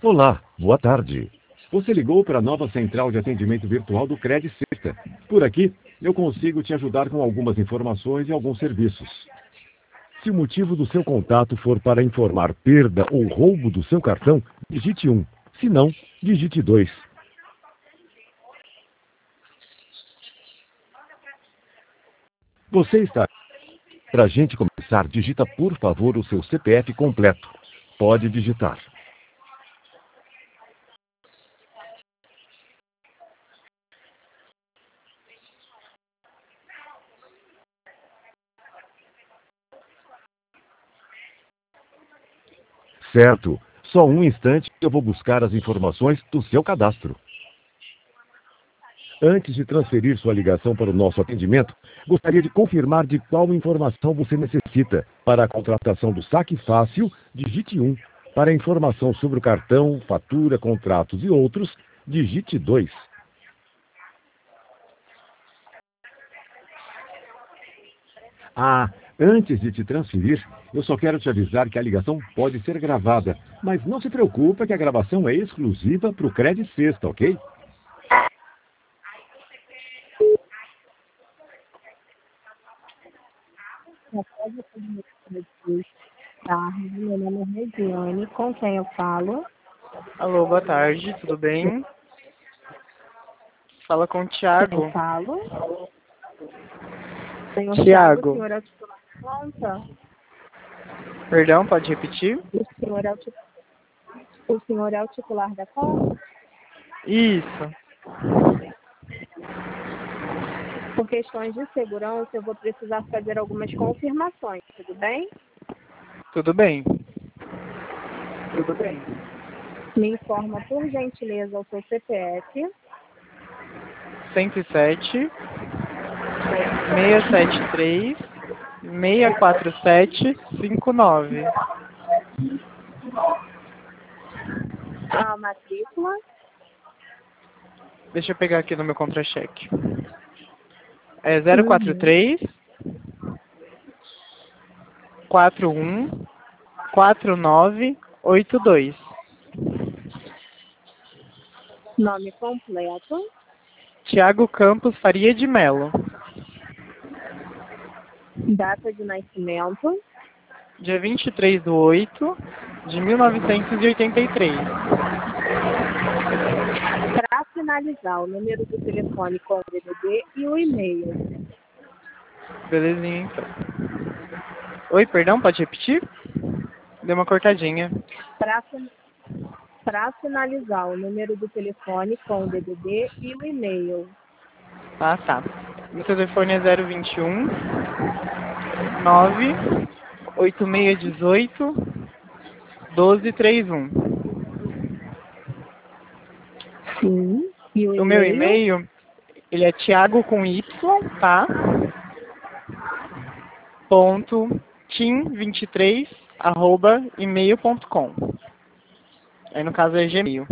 Olá, boa tarde. Você ligou para a nova central de atendimento virtual do Cred Sexta. Por aqui, eu consigo te ajudar com algumas informações e alguns serviços. Se o motivo do seu contato for para informar perda ou roubo do seu cartão, digite 1. Se não, digite 2. Você está... Para a gente começar, digita por favor o seu CPF completo. Pode digitar. Certo. Só um instante que eu vou buscar as informações do seu cadastro. Antes de transferir sua ligação para o nosso atendimento, gostaria de confirmar de qual informação você necessita. Para a contratação do Saque Fácil, digite 1. Para a informação sobre o cartão, fatura, contratos e outros, digite 2. Antes de te transferir, eu só quero te avisar que a ligação pode ser gravada, mas não se preocupe que a gravação é exclusiva para o Cred Sexta, ok? Tarde, meu nome é Regiane, com quem eu falo? Alô, boa tarde, tudo bem? Fala com o Quem Thiago. eu falo? Senhor Thiago. O senhor é o titular da conta? Perdão, pode repetir? O senhor é o titular da conta? Isso, Por questões de segurança, eu vou precisar fazer algumas confirmações, tudo bem? tudo bem. Me informa, por gentileza, o seu CPF. 107 673 647 59. A matrícula. Deixa eu pegar aqui no meu contra-cheque. É 043 41 4982. Nome completo. Thiago Campos Faria de Melo. Data de nascimento. Dia 23/8 de 1983. Para finalizar, o número do telefone com o DDD e o e-mail. Belezinha, então. Oi, perdão, pode repetir? Deu uma cortadinha. Para finalizar, o número do telefone com o DDD e o e-mail. Ah, tá. Meu telefone é 021 98618 1231. Sim. E o O meu e-mail? e-mail, ele é Thiago com Y, tá? Ponto tim23 @email.com. Aí no caso é Gmail.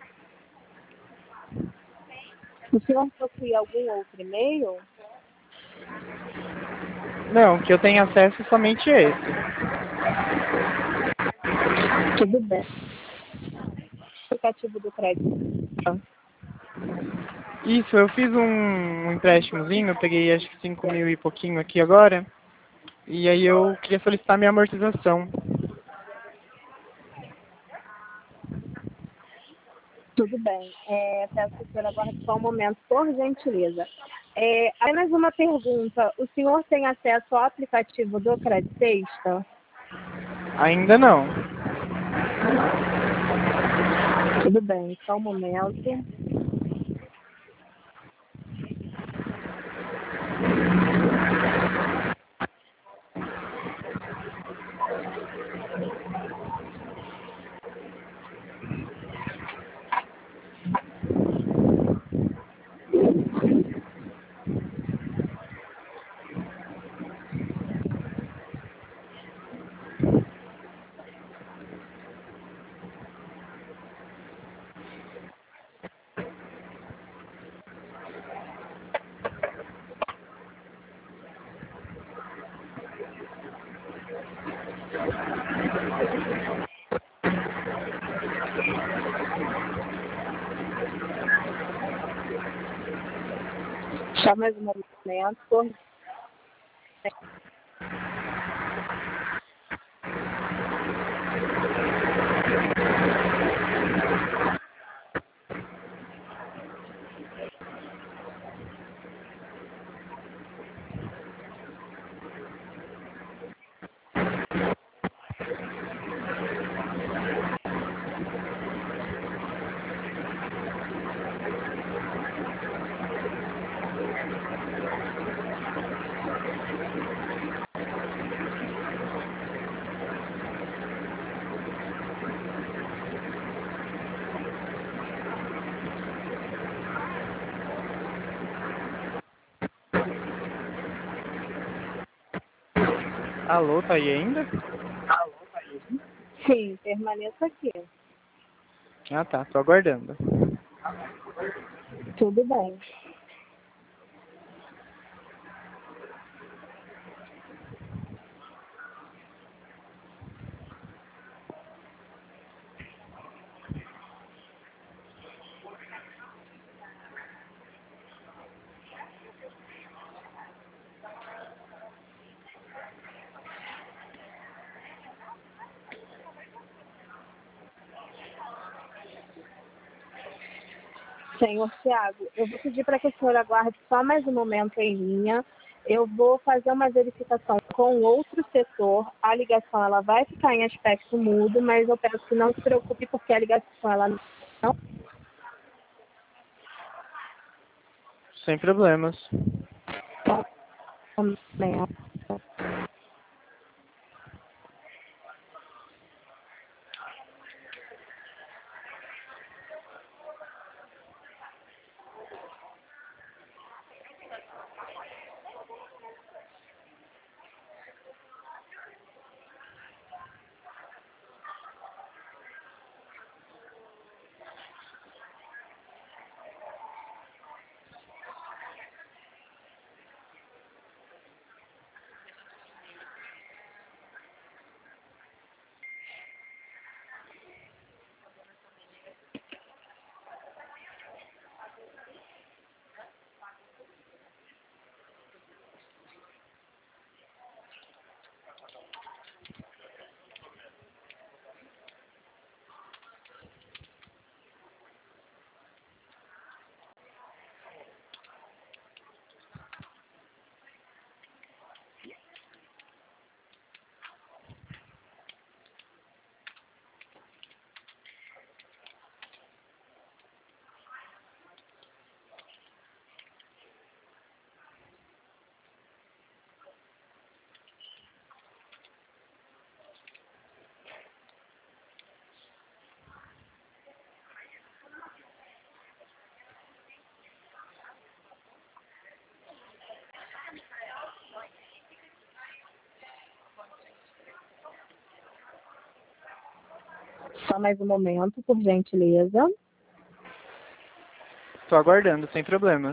O senhor possui algum outro e-mail? Não, que eu tenho acesso somente esse. Tudo bem. Aplicativo do crédito. Isso, eu fiz um empréstimozinho, eu peguei acho que 5 mil e pouquinho aqui agora. E aí eu queria solicitar minha amortização. Tudo bem. Peço que o senhor aguarde só um momento, por gentileza. Apenas uma pergunta. O senhor tem acesso ao aplicativo do Crédito Sexta? Ainda não. Tudo bem, só um momento. Só mais um momento, por Alô, tá aí ainda? sim, permaneça aqui. Ah, tá. Tô aguardando. Tudo bem. Senhor Tiago, eu vou pedir para que o senhor aguarde só mais um momento em linha. Eu vou fazer uma verificação com outro setor. A ligação ela vai ficar em aspecto mudo, mas eu peço que não se preocupe porque a ligação ela não Sem problemas. começa. Só mais um momento, por gentileza. Tô aguardando, sem problemas.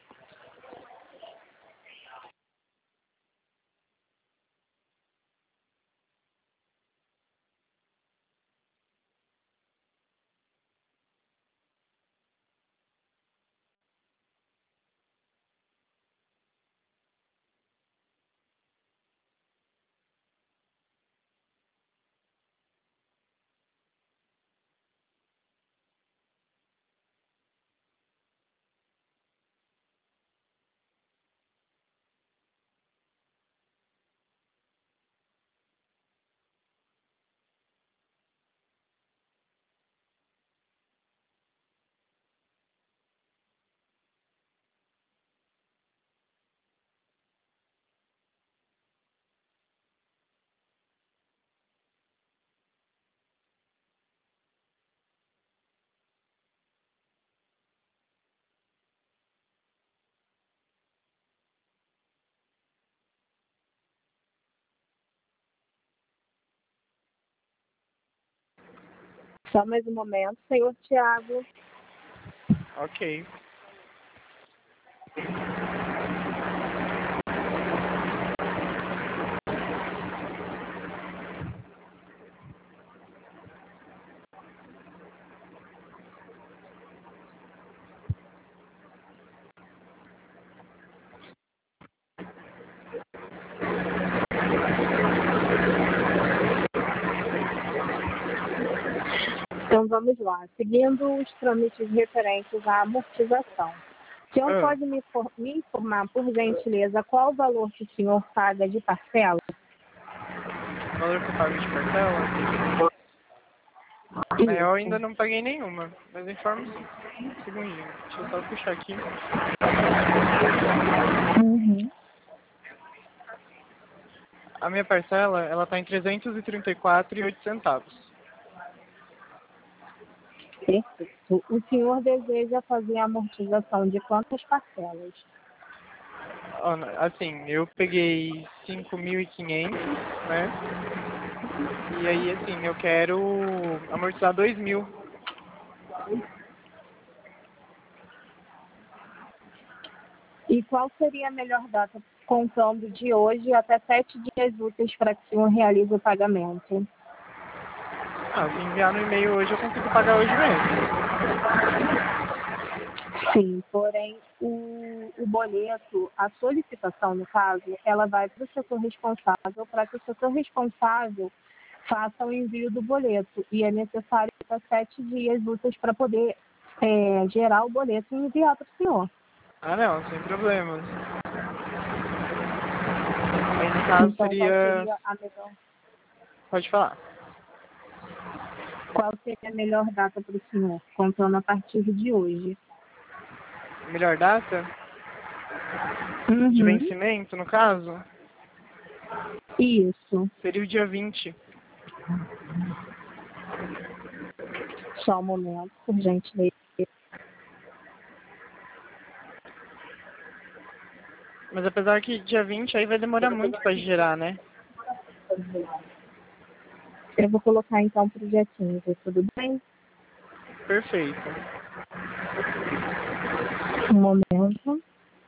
Só mais um momento, senhor Tiago. Ok. Então vamos lá. Seguindo os trâmites referentes à amortização. O senhor pode me informar, por gentileza, qual o valor que o senhor paga de parcela? O valor que eu pago de parcela? Eu ainda não paguei nenhuma, mas informo sim. Um segundinho, deixa eu só puxar aqui. A minha parcela, ela tá em R$ 334,08. Perfeito. O senhor deseja fazer a amortização de quantas parcelas? Assim, eu peguei 5.500, né? E aí, assim, eu quero amortizar 2.000. E qual seria a melhor data, contando de hoje até 7 dias úteis para que o senhor realize o pagamento? Se enviar no e-mail hoje, eu consigo pagar hoje mesmo. Sim, porém, o boleto, a solicitação, no caso, ela vai para o setor responsável, para que o setor responsável faça o envio do boleto. E é necessário até 7 dias úteis para poder gerar o boleto e enviar para o senhor. Não, sem problemas. Aí, no caso, Então, seria... qual seria a melhor... Pode falar. Qual seria a melhor data para o senhor, contando a partir de hoje? Melhor data? De vencimento, no caso? Isso. Seria o dia 20. Só um momento, por gentileza. Mas apesar que dia 20 aí vai demorar muito para gerar, né? Eu vou colocar então para o dia 15, tudo bem? Perfeito. Um momento.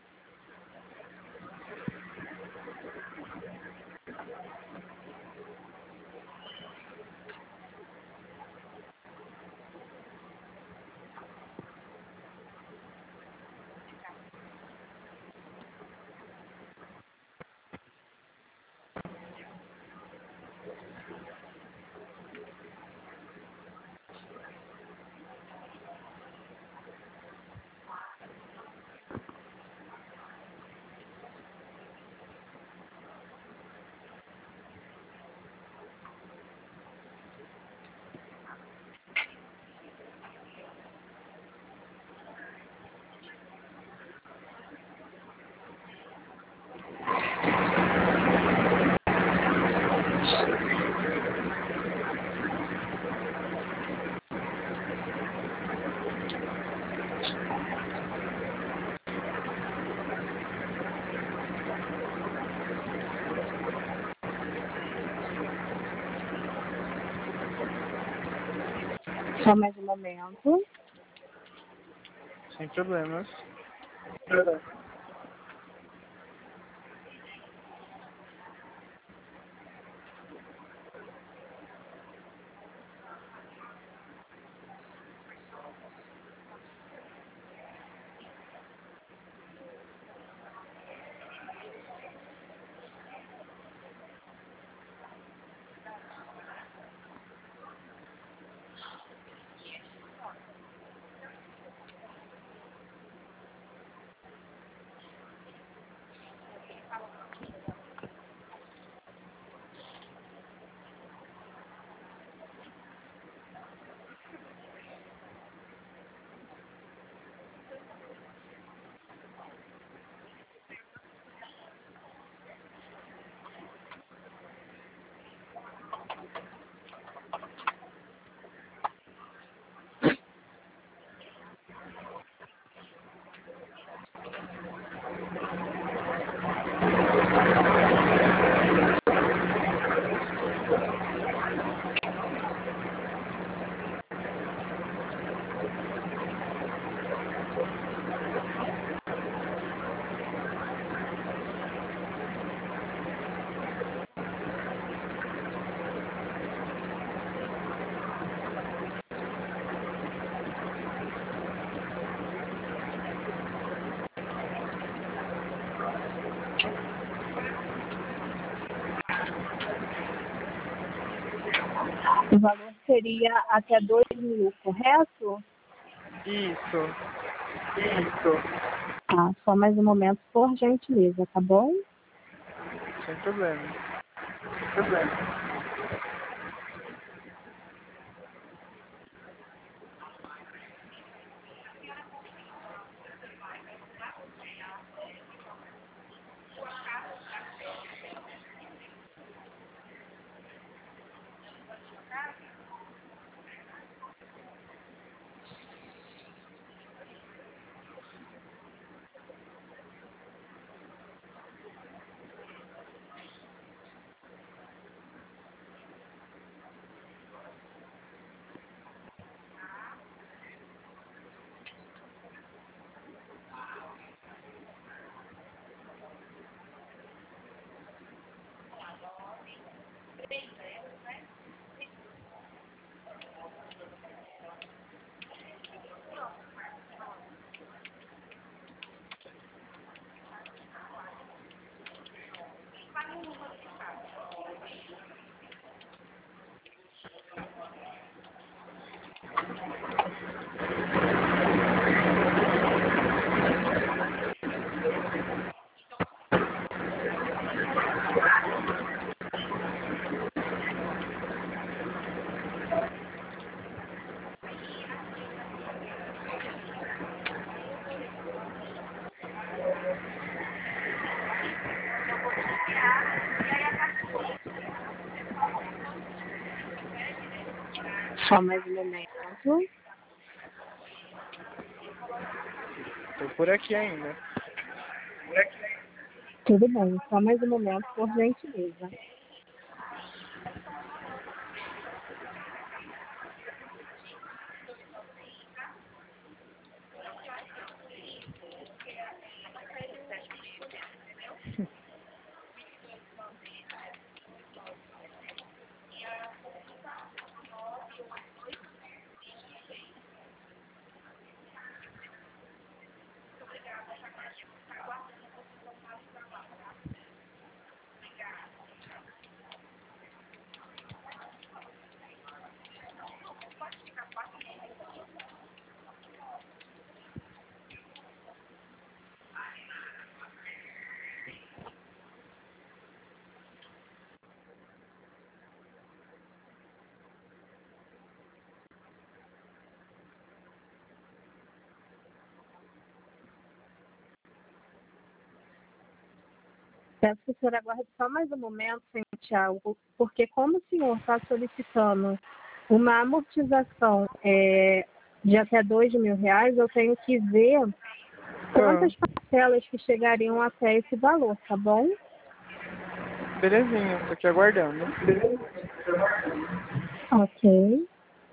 Só mais um momento. Sem problemas. O valor seria até 2.000, correto? Isso. Ah, só mais um momento, por gentileza, tá bom? Sem problema. Só mais um momento. Tô por aqui ainda. Tudo bem, só mais um momento, por gentileza. Peço que o senhor aguarde só mais um momento, senhor Thiago, porque como o senhor está solicitando uma amortização de até R$ 2.000, eu tenho que ver quantas parcelas que chegariam até esse valor, tá bom? Belezinha, tô aqui aguardando. Ok.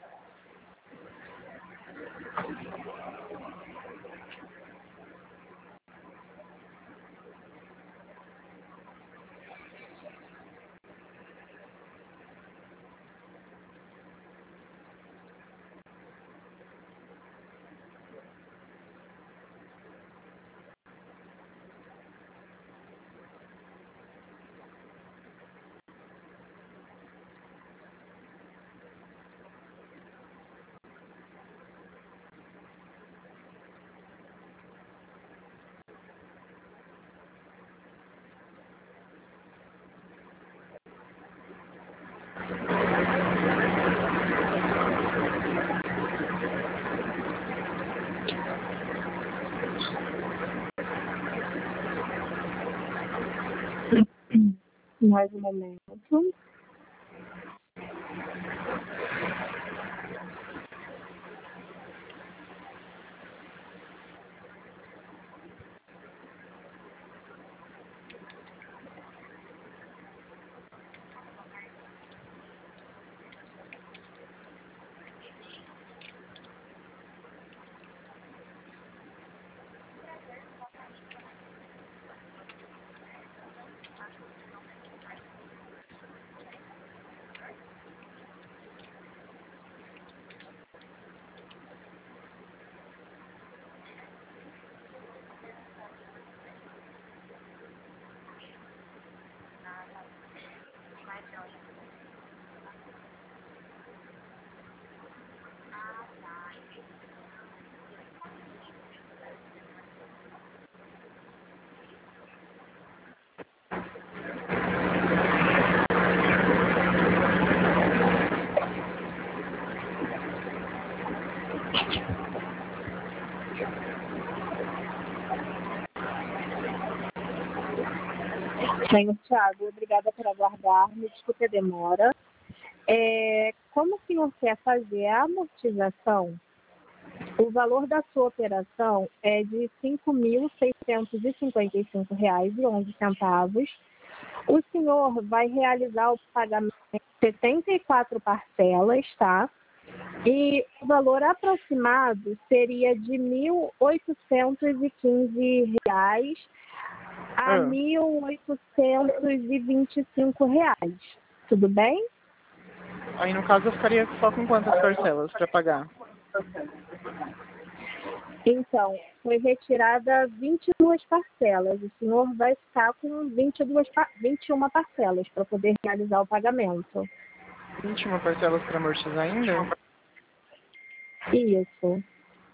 Mais um momento. Senhor Tiago, obrigada por aguardar. Me desculpe a demora. Como o senhor quer fazer a amortização, o valor da sua operação é de R$ 5.655,11. O senhor vai realizar o pagamento em 74 parcelas, tá? E o valor aproximado seria de R$ 1.815 a R$ 1.825. Tudo bem? Aí no caso eu ficaria só com quantas parcelas para pagar? Então, foi retirada 22 parcelas. O senhor vai ficar com 21 parcelas para poder realizar o pagamento. 21 parcelas para amortizar ainda? Isso.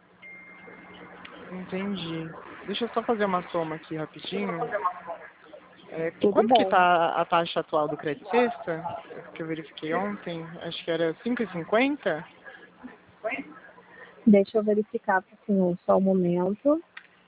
Entendi. Deixa eu só fazer uma soma aqui rapidinho. Tudo Quanto que bem. está a taxa atual do Credit Sexta? Que eu verifiquei ontem, acho que era 5,50. Deixa eu verificar para o senhor só um momento.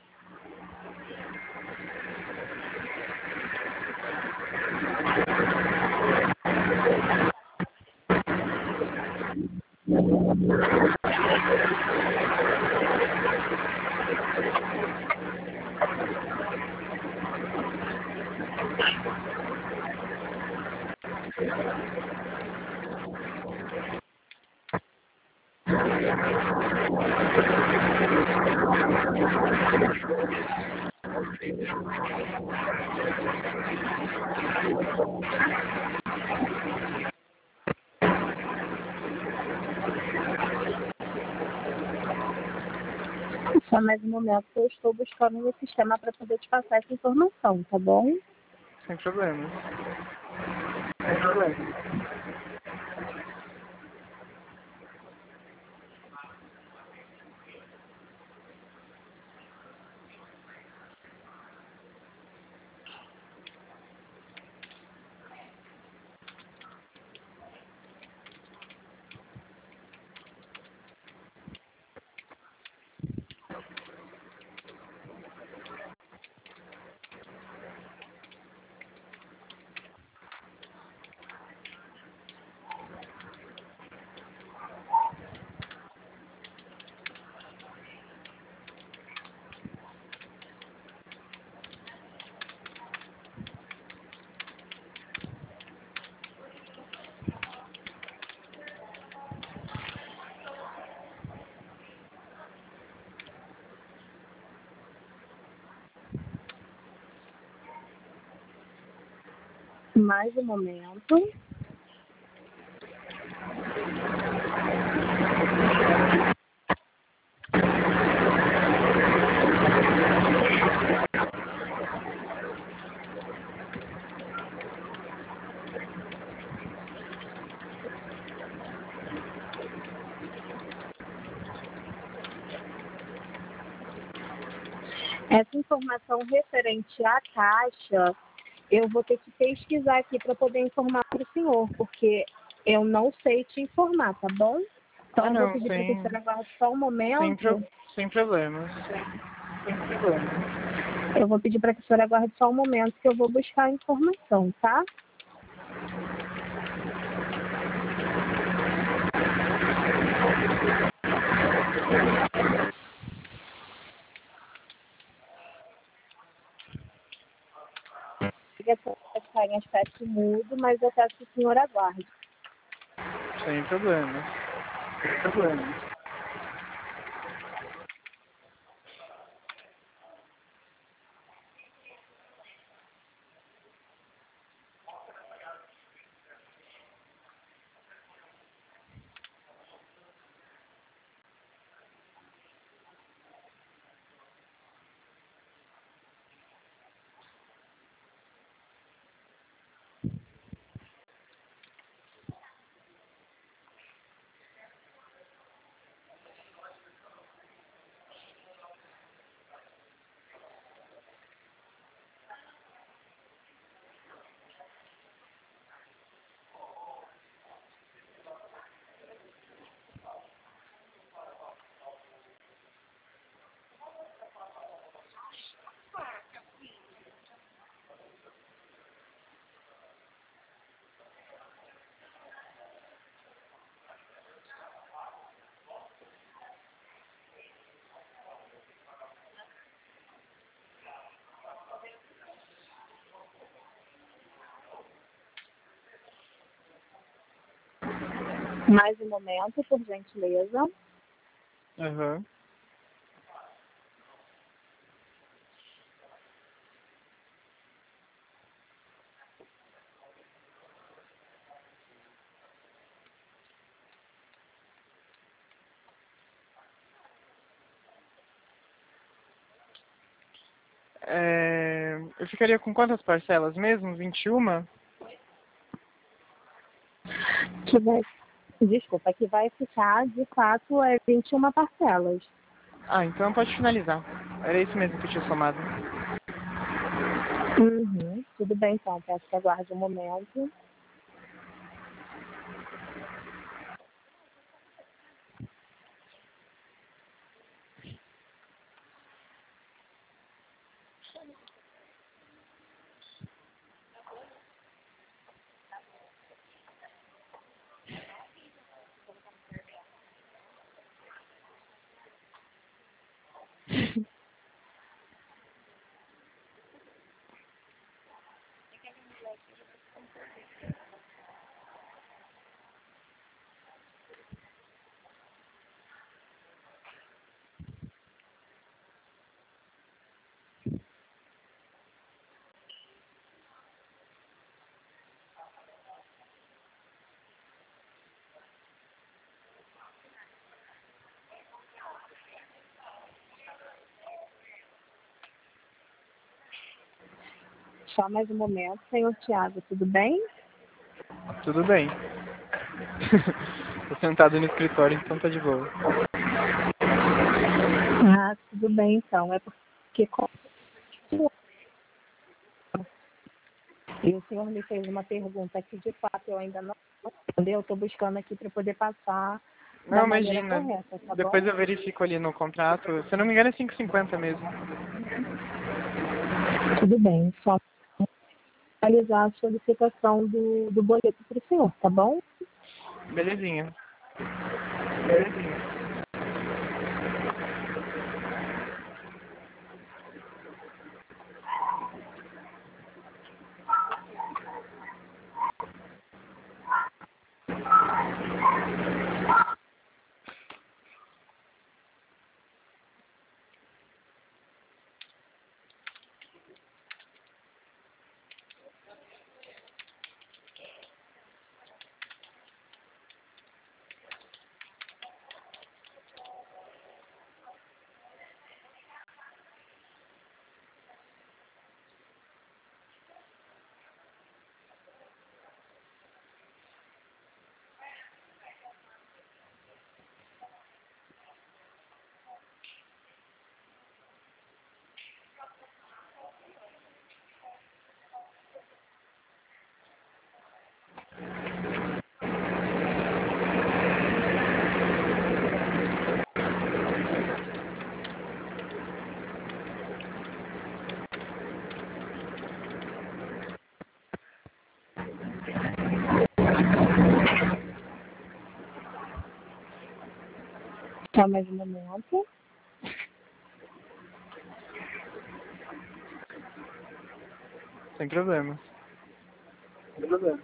Só mais um momento que eu estou buscando no sistema para poder te passar essa informação, tá bom? Sem problemas. Mais um momento. Essa informação referente à taxa, eu vou ter que pesquisar aqui para poder informar para o senhor, porque eu não sei te informar, tá bom? Então, eu vou Não, pedir para que você aguarde só um momento. sem problemas. Eu vou pedir para que a senhora aguarde só um momento que eu vou buscar a informação, tá? A ligação vai ficar em aspecto mudo, mas eu peço que o senhor aguarde. Sem problemas. Mais um momento, por gentileza. Aham. Eu ficaria com quantas parcelas mesmo? 21? Que vai, desculpa, que vai ficar, de fato, 21 parcelas. Ah, então pode finalizar. Era isso mesmo que eu tinha somado. Uhum, tudo bem, então. Peço que aguarde um momento. Só mais um momento, senhor Thiago, tudo bem? Tudo bem. Tô sentado no escritório, então tá de boa. Ah, tudo bem, então. É porque e o senhor me fez uma pergunta que, de fato, eu ainda não respondeu. Eu estou buscando aqui para poder passar da Não, maneira imagina. correta, tá Depois bom? eu verifico ali no contrato. Se eu não me engano é 5,50 mesmo. Tudo bem, só realizar a solicitação do boleto para o senhor, tá bom? Belezinha. Belezinha. Só mais um momento. Sem problema. Sem problema.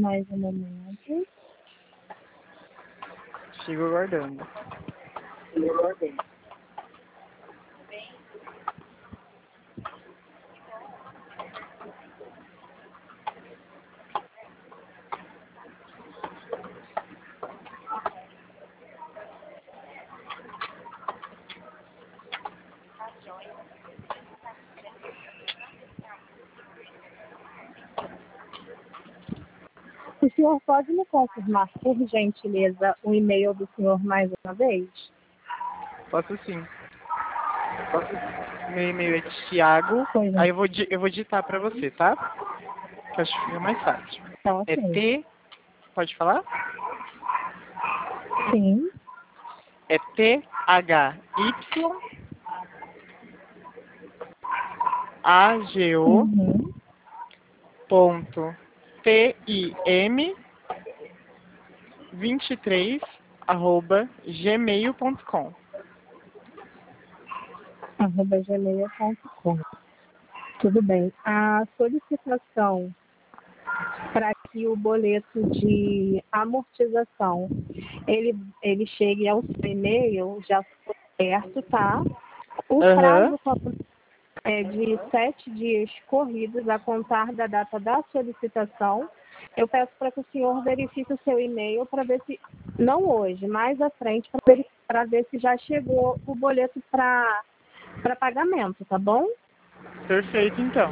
mais um momento. Sigo aguardando. O senhor pode me confirmar, por gentileza, o e-mail do senhor mais uma vez? Posso sim. Meu e-mail é Thiago. Pois não. Aí eu vou digitar pra você, tá? Que eu acho que fica mais fácil. Então, É ok. T. Pode falar? Sim. É THY Uhum. AGO.tim23@gmail.com. @gmail.com. Tudo bem. A solicitação para que o boleto de amortização ele chegue ao seu e-mail já foi certo, tá? O Aham. prazo é de 7 dias corridos a contar da data da solicitação. Eu peço para que o senhor verifique o seu e-mail para ver se, não hoje, mais à frente, para ver se já chegou o boleto para pagamento, tá bom? Perfeito, então.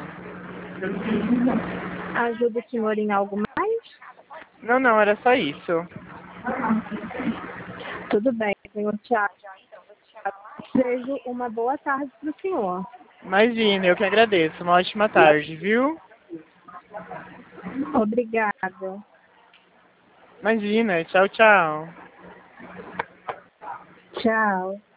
Ajuda o senhor em algo mais? Não, era só isso. Tudo bem, senhor Tiago. Desejo uma boa tarde para o senhor. Imagina, eu que agradeço. Uma ótima tarde, viu? Obrigada. Imagina, tchau, tchau. Tchau.